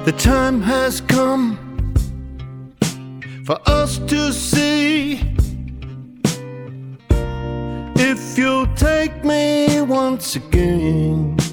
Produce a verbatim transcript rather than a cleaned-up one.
The time has come for us to see if you'll take me once again.